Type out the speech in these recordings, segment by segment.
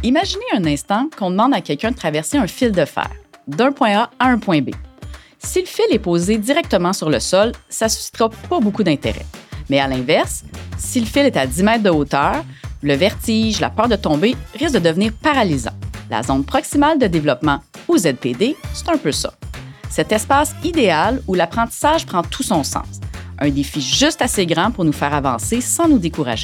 Imaginez un instant qu'on demande à quelqu'un de traverser un fil de fer, d'un point A à un point B. Si le fil est posé directement sur le sol, ça ne suscitera pas beaucoup d'intérêt. Mais à l'inverse, si le fil est à 10 mètres de hauteur, le vertige, la peur de tomber risque de devenir paralysant. La zone proximale de développement, ou ZPD, c'est un peu ça. Cet espace idéal où l'apprentissage prend tout son sens. Un défi juste assez grand pour nous faire avancer sans nous décourager.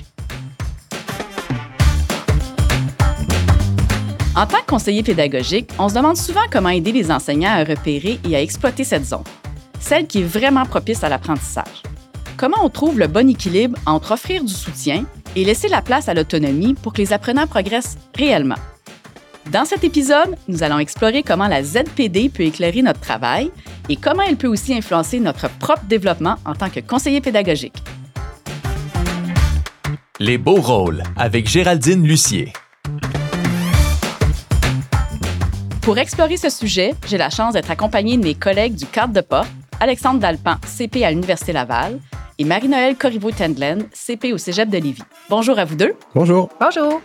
En tant que conseiller pédagogique, on se demande souvent comment aider les enseignants à repérer et à exploiter cette zone, celle qui est vraiment propice à l'apprentissage. Comment on trouve le bon équilibre entre offrir du soutien et laisser la place à l'autonomie pour que les apprenants progressent réellement. Dans cet épisode, nous allons explorer comment la ZPD peut éclairer notre travail et comment elle peut aussi influencer notre propre développement en tant que conseiller pédagogique. Les beaux rôles avec Géraldine Lucier. Pour explorer ce sujet, j'ai la chance d'être accompagnée de mes collègues du cadre de porte, Alexandre Dalpan, CP à l'Université Laval, et Marie-Noëlle Corriveau-Tendlen, CP au Cégep de Lévis. Bonjour à vous deux. Bonjour. Bonjour.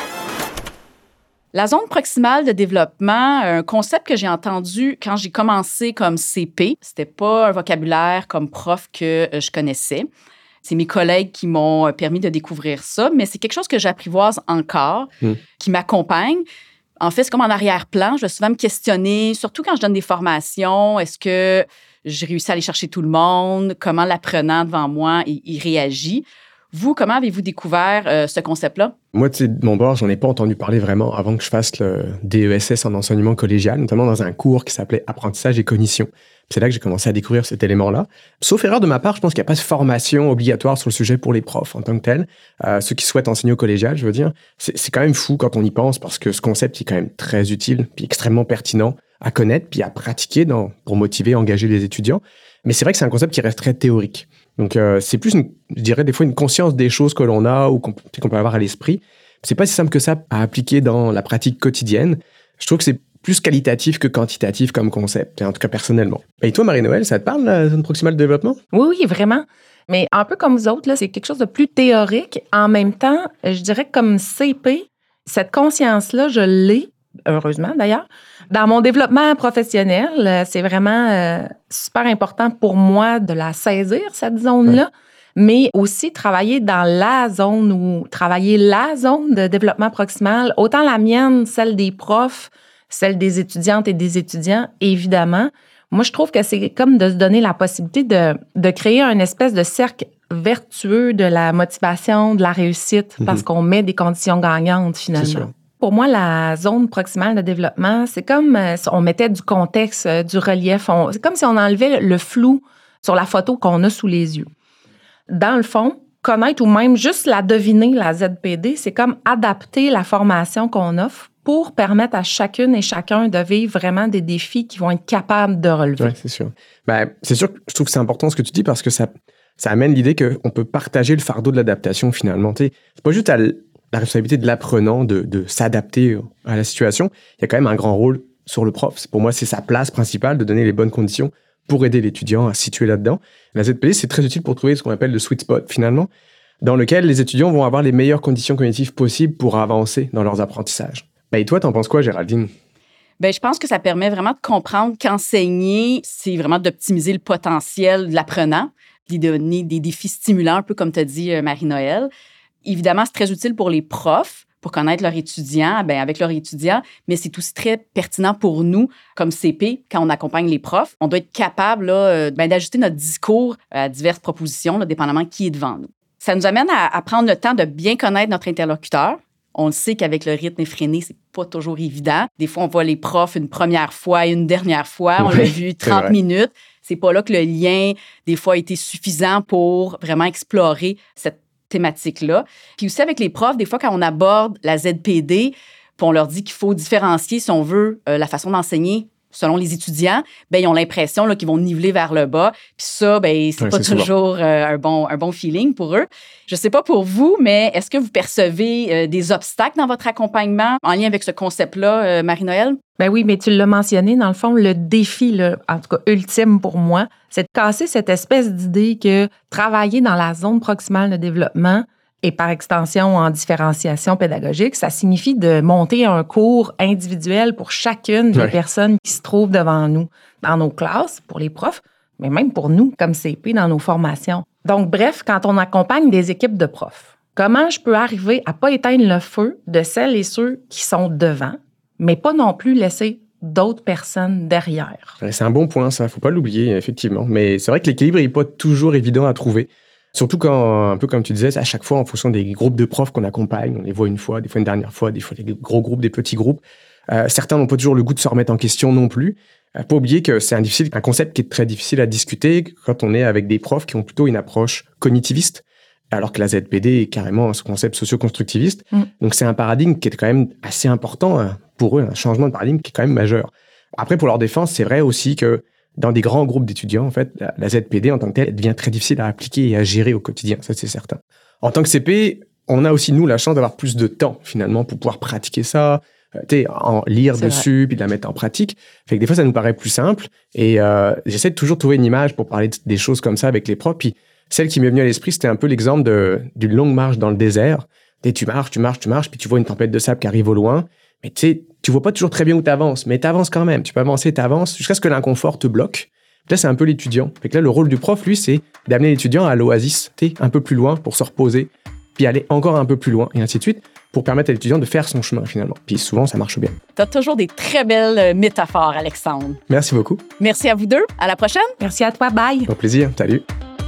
La zone proximale de développement, un concept que j'ai entendu quand j'ai commencé comme CP. C'était pas un vocabulaire comme prof que je connaissais. C'est mes collègues qui m'ont permis de découvrir ça, mais c'est quelque chose que j'apprivoise encore, qui m'accompagne. En fait, c'est comme en arrière-plan. Je vais souvent me questionner, surtout quand je donne des formations. Est-ce que j'ai réussi à aller chercher tout le monde? Comment l'apprenant devant moi, il réagit? Vous, comment avez-vous découvert ce concept-là? Moi, tu sais, de mon bord, j'en ai pas entendu parler vraiment avant que je fasse le DESS en enseignement collégial, notamment dans un cours qui s'appelait Apprentissage et cognition. C'est là que j'ai commencé à découvrir cet élément-là. Sauf erreur de ma part, je pense qu'il n'y a pas de formation obligatoire sur le sujet pour les profs en tant que tel. Ceux qui souhaitent enseigner au collégial, je veux dire, c'est quand même fou quand on y pense parce que ce concept est quand même très utile puis extrêmement pertinent à connaître puis à pratiquer pour motiver et engager les étudiants. Mais c'est vrai que c'est un concept qui reste très théorique. Donc, c'est plus, je dirais, des fois, une conscience des choses que l'on a ou qu'on peut avoir à l'esprit. C'est pas si simple que ça à appliquer dans la pratique quotidienne. Je trouve que c'est plus qualitatif que quantitatif comme concept, en tout cas personnellement. Et toi, Marie-Noëlle, ça te parle, la zone proximale de développement? Oui, vraiment. Mais un peu comme vous autres, là, c'est quelque chose de plus théorique. En même temps, je dirais que comme CP, cette conscience-là, je l'ai, heureusement d'ailleurs. Dans mon développement professionnel, c'est vraiment super important pour moi de la saisir, cette zone-là, mais aussi travailler dans la zone de développement proximal, autant la mienne, celle des profs, celle des étudiantes et des étudiants, évidemment. Moi, je trouve que c'est comme de se donner la possibilité de créer un espèce de cercle vertueux de la motivation, de la réussite, parce qu'on met des conditions gagnantes, finalement. C'est sûr. Pour moi, la zone proximale de développement, c'est comme si on mettait du contexte, du relief. C'est comme si on enlevait le flou sur la photo qu'on a sous les yeux. Dans le fond, connaître ou même juste la deviner, la ZPD, c'est comme adapter la formation qu'on offre pour permettre à chacune et chacun de vivre vraiment des défis qu'ils vont être capables de relever. Oui, c'est sûr. C'est sûr que je trouve que c'est important ce que tu dis parce que ça amène l'idée qu'on peut partager le fardeau de l'adaptation finalement. C'est pas juste la responsabilité de l'apprenant de s'adapter à la situation. Il y a quand même un grand rôle sur le prof. Pour moi, c'est sa place principale de donner les bonnes conditions pour aider l'étudiant à se situer là-dedans. La ZPD, c'est très utile pour trouver ce qu'on appelle le sweet spot finalement, dans lequel les étudiants vont avoir les meilleures conditions cognitives possibles pour avancer dans leurs apprentissages. Et toi, t'en penses quoi, Géraldine? Je pense que ça permet vraiment de comprendre qu'enseigner, c'est vraiment d'optimiser le potentiel de l'apprenant, d'y donner des défis stimulants, un peu comme tu as dit, Marie-Noëlle. Évidemment, c'est très utile pour les profs, pour connaître leurs étudiants, avec leurs étudiants, mais c'est aussi très pertinent pour nous, comme CP, quand on accompagne les profs. On doit être capable d'ajuster notre discours à diverses propositions, dépendamment qui est devant nous. Ça nous amène à prendre le temps de bien connaître notre interlocuteur. On le sait qu'avec le rythme effréné, c'est pas toujours évident. Des fois, on voit les profs une première fois et une dernière fois. On l'a vu 30 minutes. C'est pas là que le lien, des fois, a été suffisant pour vraiment explorer cette thématique-là. Puis aussi avec les profs, des fois, quand on aborde la ZPD, puis on leur dit qu'il faut différencier, si on veut, la façon d'enseigner selon les étudiants, ils ont l'impression qu'ils vont niveler vers le bas. Puis ça, c'est pas toujours un bon feeling pour eux. Je sais pas pour vous, mais est-ce que vous percevez des obstacles dans votre accompagnement en lien avec ce concept-là, Marie-Noëlle? Oui, mais tu l'as mentionné, dans le fond, le défi, là, en tout cas ultime pour moi, c'est de casser cette espèce d'idée que travailler dans la zone proximale de développement, Et par extension, en différenciation pédagogique, ça signifie de monter un cours individuel pour chacune des personnes qui se trouvent devant nous, dans nos classes, pour les profs, mais même pour nous, comme CP, dans nos formations. Donc, bref, quand on accompagne des équipes de profs, comment je peux arriver à ne pas éteindre le feu de celles et ceux qui sont devant, mais pas non plus laisser d'autres personnes derrière? C'est un bon point, ça. Il ne faut pas l'oublier, effectivement. Mais c'est vrai que l'équilibre n'est pas toujours évident à trouver. Surtout quand, un peu comme tu disais, à chaque fois, en fonction des groupes de profs qu'on accompagne, on les voit une fois, des fois une dernière fois, des fois des gros groupes, des petits groupes. Certains n'ont pas toujours le goût de se remettre en question non plus. Pas oublier que c'est un concept qui est très difficile à discuter quand on est avec des profs qui ont plutôt une approche cognitiviste, alors que la ZPD est carrément ce concept socio-constructiviste. Donc c'est un paradigme qui est quand même assez important pour eux, un changement de paradigme qui est quand même majeur. Après, pour leur défense, c'est vrai aussi que dans des grands groupes d'étudiants, en fait, la ZPD en tant que telle, elle devient très difficile à appliquer et à gérer au quotidien, ça c'est certain. En tant que CP, on a aussi, nous, la chance d'avoir plus de temps, finalement, pour pouvoir pratiquer ça, en lire dessus, puis de la mettre en pratique. Fait que des fois, ça nous paraît plus simple. Et j'essaie de toujours trouver une image pour parler des choses comme ça avec les profs. Puis celle qui m'est venue à l'esprit, c'était un peu l'exemple d'une longue marche dans le désert. Tu marches, puis tu vois une tempête de sable qui arrive au loin. Mais tu vois pas toujours très bien où tu avances, mais tu avances quand même. Tu peux avancer, tu avances, jusqu'à ce que l'inconfort te bloque. Puis là, c'est un peu l'étudiant. Fait que là, le rôle du prof, lui, c'est d'amener l'étudiant à l'oasis, un peu plus loin pour se reposer, puis aller encore un peu plus loin, et ainsi de suite, pour permettre à l'étudiant de faire son chemin, finalement. Puis souvent, ça marche bien. Tu as toujours des très belles métaphores, Alexandre. Merci beaucoup. Merci à vous deux. À la prochaine. Merci à toi. Bye. Au plaisir. Salut.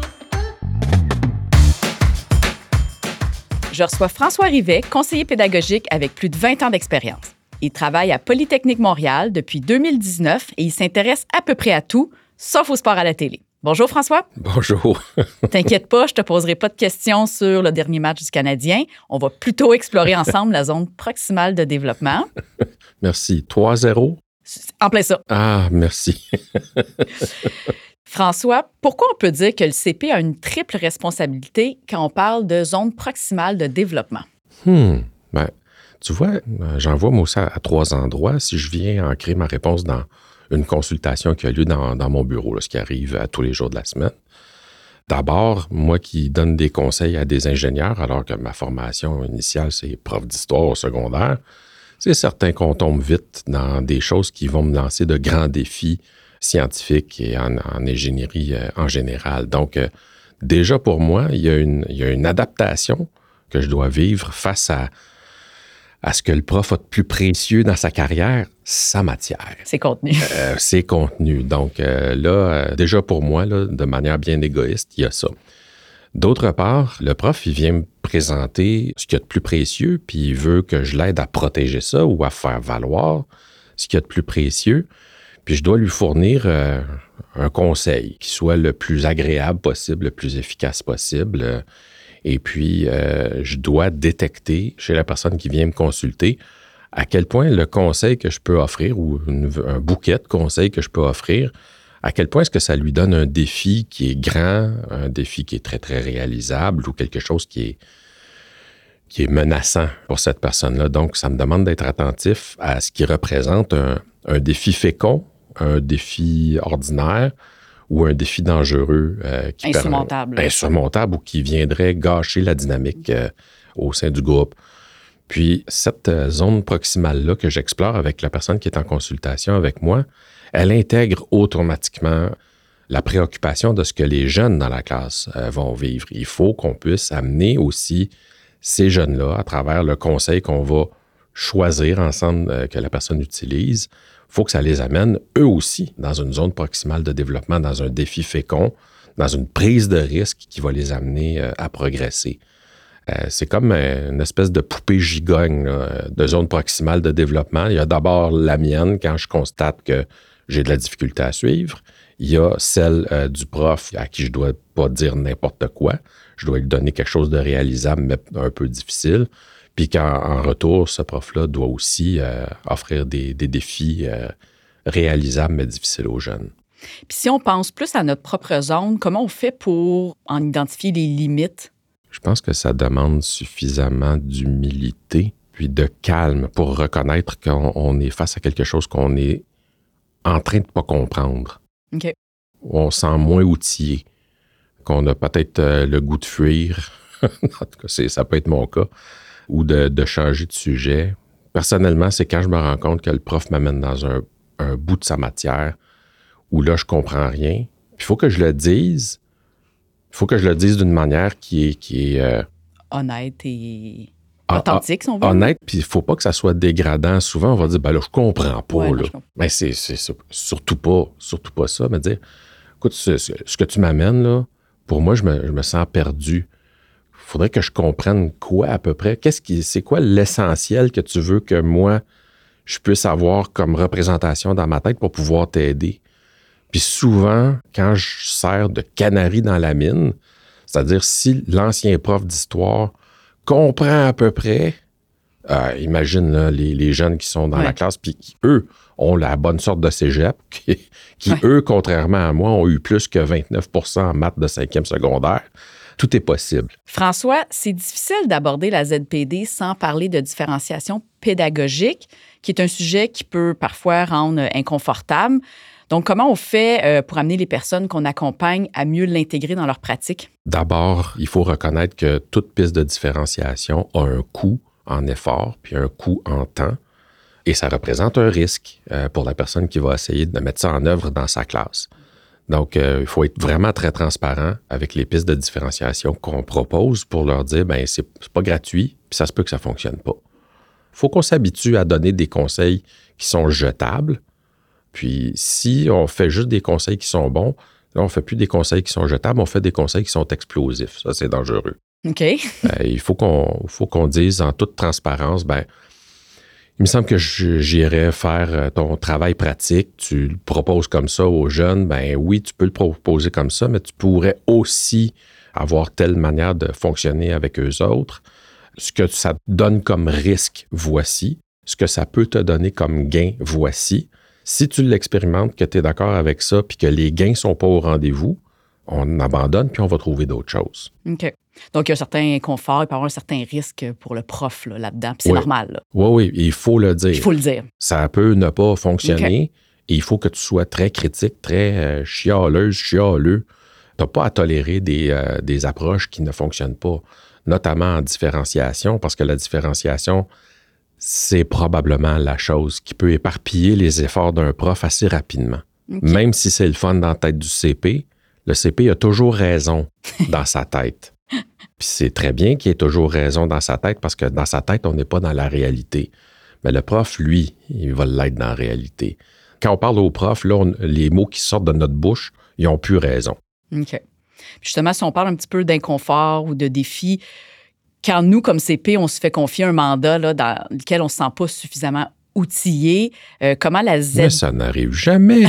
Je reçois François Rivet, conseiller pédagogique avec plus de 20 ans d'expérience. Il travaille à Polytechnique Montréal depuis 2019 et il s'intéresse à peu près à tout, sauf au sport à la télé. Bonjour François. Bonjour. T'inquiète pas, je te poserai pas de questions sur le dernier match du Canadien. On va plutôt explorer ensemble la zone proximale de développement. Merci. 3-0? En plein ça. Ah, merci. François, pourquoi on peut dire que le CP a une triple responsabilité quand on parle de zone proximale de développement? Ben, tu vois, j'en vois moi aussi à 3 endroits. Si je viens ancrer ma réponse dans une consultation qui a lieu dans mon bureau, là, ce qui arrive à tous les jours de la semaine. D'abord, moi qui donne des conseils à des ingénieurs, alors que ma formation initiale, c'est prof d'histoire au secondaire, c'est certain qu'on tombe vite dans des choses qui vont me lancer de grands défis scientifiques et en ingénierie en général. Donc, déjà pour moi, il y a une adaptation que je dois vivre face à ce que le prof a de plus précieux dans sa carrière, sa matière. C'est contenu. C'est contenu. Donc là, déjà pour moi, là, de manière bien égoïste, il y a ça. D'autre part, le prof, il vient me présenter ce qu'il y a de plus précieux, puis il veut que je l'aide à protéger ça ou à faire valoir ce qu'il y a de plus précieux. Puis je dois lui fournir un conseil qui soit le plus agréable possible, le plus efficace possible. Et puis, je dois détecter chez la personne qui vient me consulter à quel point le conseil que je peux offrir ou un bouquet de conseils que je peux offrir, à quel point est-ce que ça lui donne un défi qui est grand, un défi qui est très, très réalisable ou quelque chose qui est menaçant pour cette personne-là. Donc, ça me demande d'être attentif à ce qui représente un défi fécond, un défi ordinaire ou un défi dangereux insurmontable ou qui viendrait gâcher la dynamique au sein du groupe. Puis, cette zone proximale-là que j'explore avec la personne qui est en consultation avec moi, elle intègre automatiquement la préoccupation de ce que les jeunes dans la classe vont vivre. Il faut qu'on puisse amener aussi ces jeunes-là à travers le conseil qu'on va choisir ensemble, que la personne utilise. Il faut que ça les amène, eux aussi, dans une zone proximale de développement, dans un défi fécond, dans une prise de risque qui va les amener à progresser. C'est comme une espèce de poupée gigogne là, de zone proximale de développement. Il y a d'abord la mienne quand je constate que j'ai de la difficulté à suivre. Il y a celle du prof à qui je dois pas dire n'importe quoi. Je dois lui donner quelque chose de réalisable, mais un peu difficile. Puis qu'en retour, ce prof-là doit aussi offrir des défis réalisables, mais difficiles aux jeunes. Puis si on pense plus à notre propre zone, comment on fait pour en identifier les limites? Je pense que ça demande suffisamment d'humilité puis de calme pour reconnaître qu'on est face à quelque chose qu'on est en train de ne pas comprendre. OK. On se sent moins outillé, qu'on a peut-être le goût de fuir En tout cas, ça peut être mon cas. Ou de changer de sujet. Personnellement, c'est quand je me rends compte que le prof m'amène dans un bout de sa matière où là, je comprends rien. Puis il faut que je le dise. Il faut que je le dise d'une manière qui est honnête et authentique, si on veut. Honnête, puis il ne faut pas que ça soit dégradant. Souvent, on va dire, ben là, je comprends pas. Ouais, là. je comprends. Mais c'est surtout pas ça. Mais dire, écoute, ce que tu m'amènes, là, pour moi, je me sens perdu. Il faudrait que je comprenne quoi à peu près. C'est quoi l'essentiel que tu veux que moi, je puisse avoir comme représentation dans ma tête pour pouvoir t'aider? Puis souvent, quand je sers de canari dans la mine, c'est-à-dire si l'ancien prof d'histoire comprend à peu près, imagine là, les jeunes qui sont dans la classe, puis qui, eux, ont la bonne sorte de cégep, qui eux, contrairement à moi, ont eu plus que 29% en maths de 5e secondaire. Tout est possible. François, c'est difficile d'aborder la ZPD sans parler de différenciation pédagogique, qui est un sujet qui peut parfois rendre inconfortable. Donc, comment on fait pour amener les personnes qu'on accompagne à mieux l'intégrer dans leur pratique? D'abord, il faut reconnaître que toute piste de différenciation a un coût en effort puis un coût en temps. Et ça représente un risque pour la personne qui va essayer de mettre ça en œuvre dans sa classe. Donc, il faut être vraiment très transparent avec les pistes de différenciation qu'on propose pour leur dire, bien, c'est pas gratuit, puis ça se peut que ça ne fonctionne pas. Il faut qu'on s'habitue à donner des conseils qui sont jetables. Puis, si on fait juste des conseils qui sont bons, là, on ne fait plus des conseils qui sont jetables, on fait des conseils qui sont explosifs. Ça, c'est dangereux. OK. Il faut qu'on dise en toute transparence, bien, il me semble que j'irais faire ton travail pratique. Tu le proposes comme ça aux jeunes. Ben oui, tu peux le proposer comme ça, mais tu pourrais aussi avoir telle manière de fonctionner avec eux autres. Ce que ça te donne comme risque, voici. Ce que ça peut te donner comme gain, voici. Si tu l'expérimentes, que tu es d'accord avec ça, puis que les gains ne sont pas au rendez-vous, on abandonne, puis on va trouver d'autres choses. OK. Donc, il y a un certain inconfort, il peut y avoir un certain risque pour le prof là-dedans, puis c'est normal. Là. Oui, il faut le dire. Il faut le dire. Ça peut ne pas fonctionner et il faut que tu sois très critique, très chialeux. Tu n'as pas à tolérer des approches qui ne fonctionnent pas, notamment en différenciation, parce que la différenciation, c'est probablement la chose qui peut éparpiller les efforts d'un prof assez rapidement. Okay. Même si c'est le fun dans la tête du CP, le CP a toujours raison dans sa tête. Puis c'est très bien qu'il ait toujours raison dans sa tête parce que dans sa tête, on n'est pas dans la réalité. Mais le prof, lui, il va l'être dans la réalité. Quand on parle au prof, là, les mots qui sortent de notre bouche, ils n'ont plus raison. OK. Puis justement, si on parle un petit peu d'inconfort ou de défi, quand nous, comme CP, on se fait confier un mandat là, dans lequel on ne se sent pas suffisamment outillé, comment la Z... Mais ça n'arrive jamais!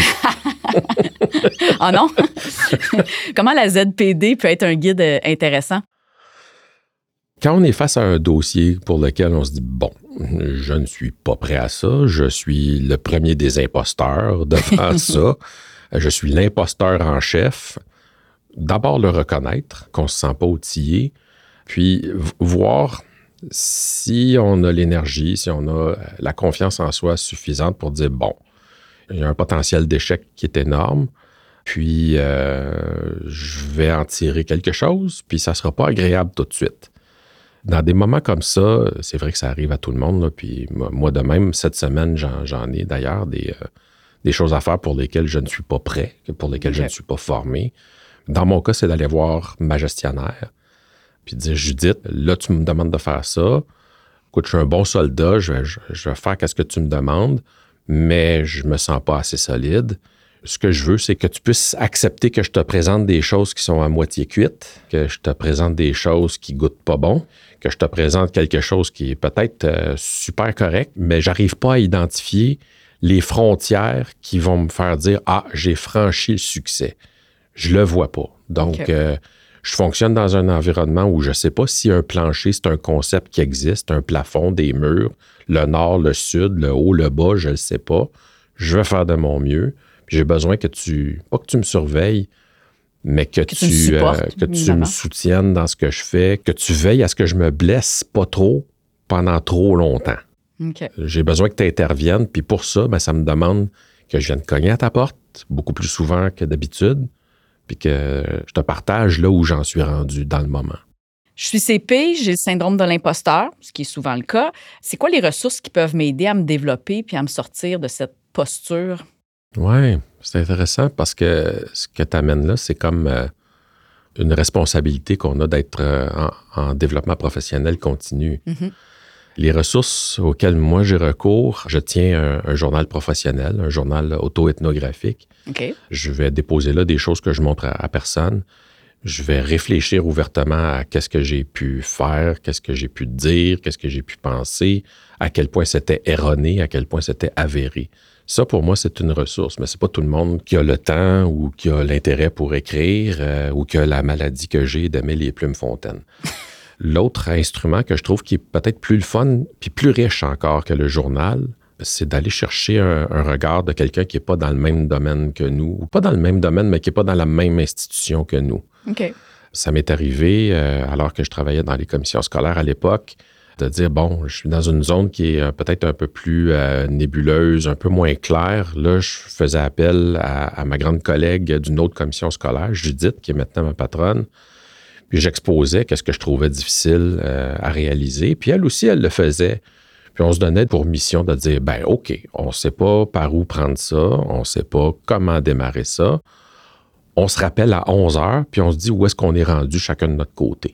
Ah non? Comment la ZPD peut être un guide intéressant? Quand on est face à un dossier pour lequel on se dit, bon, je ne suis pas prêt à ça, je suis le premier des imposteurs devant ça, je suis l'imposteur en chef, d'abord le reconnaître, qu'on ne se sent pas outillé, puis voir si on a l'énergie, si on a la confiance en soi suffisante pour dire, bon, il y a un potentiel d'échec qui est énorme, puis je vais en tirer quelque chose, puis ça ne sera pas agréable tout de suite. Dans des moments comme ça, c'est vrai que ça arrive à tout le monde, là, puis moi de même, cette semaine, j'en ai d'ailleurs des choses à faire pour lesquelles je ne suis pas prêt, pour lesquelles je ne suis pas formé. Dans mon cas, c'est d'aller voir ma gestionnaire, puis de dire, Judith, là, tu me demandes de faire ça. Écoute, je suis un bon soldat, je vais faire ce que tu me demandes, mais je me sens pas assez solide. Ce que je veux, c'est que tu puisses accepter que je te présente des choses qui sont à moitié cuites, que je te présente des choses qui goûtent pas bon, que je te présente quelque chose qui est peut-être super correct, mais j'arrive pas à identifier les frontières qui vont me faire dire « Ah, j'ai franchi le succès ». Je le vois pas. Donc, je fonctionne dans un environnement où je sais pas si un plancher, c'est un concept qui existe, un plafond, des murs, le nord, le sud, le haut, le bas, je le sais pas. Je vais faire de mon mieux. J'ai besoin pas que tu me surveilles, mais que tu me soutiennes dans ce que je fais, que tu veilles à ce que je me blesse pas trop pendant trop longtemps. Okay. J'ai besoin que tu interviennes, puis pour ça, ça me demande que je vienne cogner à ta porte beaucoup plus souvent que d'habitude, puis que je te partage là où j'en suis rendu dans le moment. Je suis CP, j'ai le syndrome de l'imposteur, ce qui est souvent le cas. C'est quoi les ressources qui peuvent m'aider à me développer puis à me sortir de cette posture? Oui, c'est intéressant parce que ce que tu amènes là, c'est comme une responsabilité qu'on a d'être en développement professionnel continu. Mm-hmm. Les ressources auxquelles moi j'ai recours, je tiens un journal professionnel, un journal auto-ethnographique. OK. Je vais déposer là des choses que je montre à personne. Je vais réfléchir ouvertement à qu'est-ce que j'ai pu faire, qu'est-ce que j'ai pu dire, qu'est-ce que j'ai pu penser, à quel point c'était erroné, à quel point c'était avéré. Ça, pour moi, c'est une ressource, mais c'est pas tout le monde qui a le temps ou qui a l'intérêt pour écrire ou qui a la maladie que j'ai d'aimer les plumes fontaines. L'autre instrument que je trouve qui est peut-être plus le fun puis plus riche encore que le journal, c'est d'aller chercher un regard de quelqu'un qui n'est pas dans le même domaine que nous, ou pas dans le même domaine, mais qui n'est pas dans la même institution que nous. OK. Ça m'est arrivé, alors que je travaillais dans les commissions scolaires à l'époque, de dire, bon, je suis dans une zone qui est peut-être un peu plus nébuleuse, un peu moins claire. Là, je faisais appel à ma grande collègue d'une autre commission scolaire, Judith, qui est maintenant ma patronne. Puis j'exposais qu'est-ce que je trouvais difficile à réaliser. Puis elle aussi, elle le faisait. Puis on se donnait pour mission de dire, ben OK, on ne sait pas par où prendre ça, on ne sait pas comment démarrer ça. On se rappelle à 11 heures, puis on se dit où est-ce qu'on est rendu chacun de notre côté.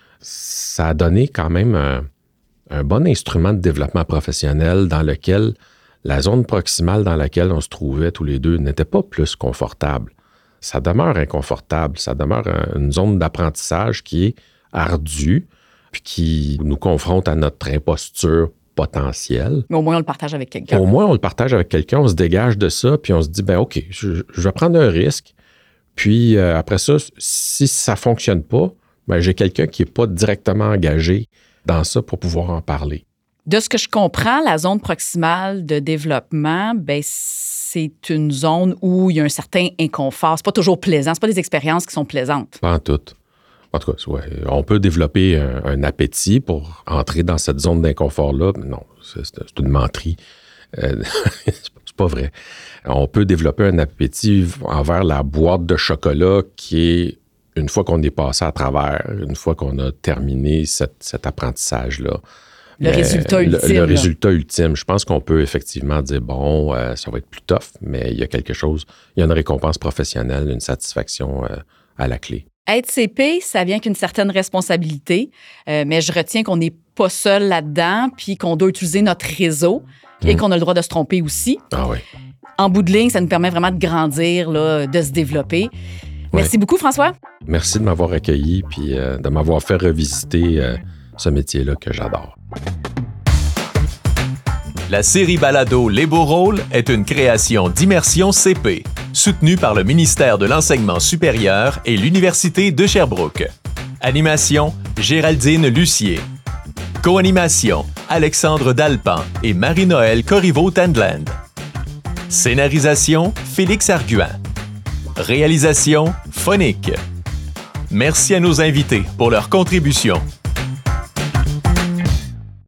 Ça a donné quand même un bon instrument de développement professionnel dans lequel la zone proximale dans laquelle on se trouvait tous les deux n'était pas plus confortable. Ça demeure inconfortable, ça demeure une zone d'apprentissage qui est ardue, puis qui nous confronte à notre imposture potentielle. Mais au moins, on le partage avec quelqu'un. Au moins, on le partage avec quelqu'un, on se dégage de ça, puis on se dit, ben OK, je vais prendre un risque, puis après ça, si ça ne fonctionne pas, ben, j'ai quelqu'un qui n'est pas directement engagé dans ça pour pouvoir en parler. De ce que je comprends, la zone proximale de développement, ben, c'est une zone où il y a un certain inconfort. C'est pas toujours plaisant. C'est pas des expériences qui sont plaisantes. Pas en tout. En tout cas, ouais, on peut développer un appétit pour entrer dans cette zone d'inconfort-là. Non, c'est une menterie. C'est pas vrai. On peut développer un appétit envers la boîte de chocolat qui est, une fois qu'on est passé à travers, une fois qu'on a terminé cet apprentissage-là. Le résultat ultime. Le résultat ultime. Je pense qu'on peut effectivement dire, bon, ça va être plus tough, mais il y a quelque chose, il y a une récompense professionnelle, une satisfaction à la clé. Être CP, ça vient qu'une certaine responsabilité, mais je retiens qu'on n'est pas seul là-dedans, puis qu'on doit utiliser notre réseau et qu'on a le droit de se tromper aussi. Ah oui. En bout de ligne, ça nous permet vraiment de grandir, là, de se développer. Merci beaucoup, François. Merci de m'avoir accueilli puis de m'avoir fait revisiter ce métier-là que j'adore. La série balado Les Beaux Rôles est une création d'Immersion CP, soutenue par le ministère de l'Enseignement supérieur et l'Université de Sherbrooke. Animation, Géraldine Lucier. Co-animation, Alexandre Dalpan et Marie-Noëlle Corriveau-Tendland. Scénarisation, Félix Arguin. Réalisation, Phonique. Merci à nos invités pour leur contribution.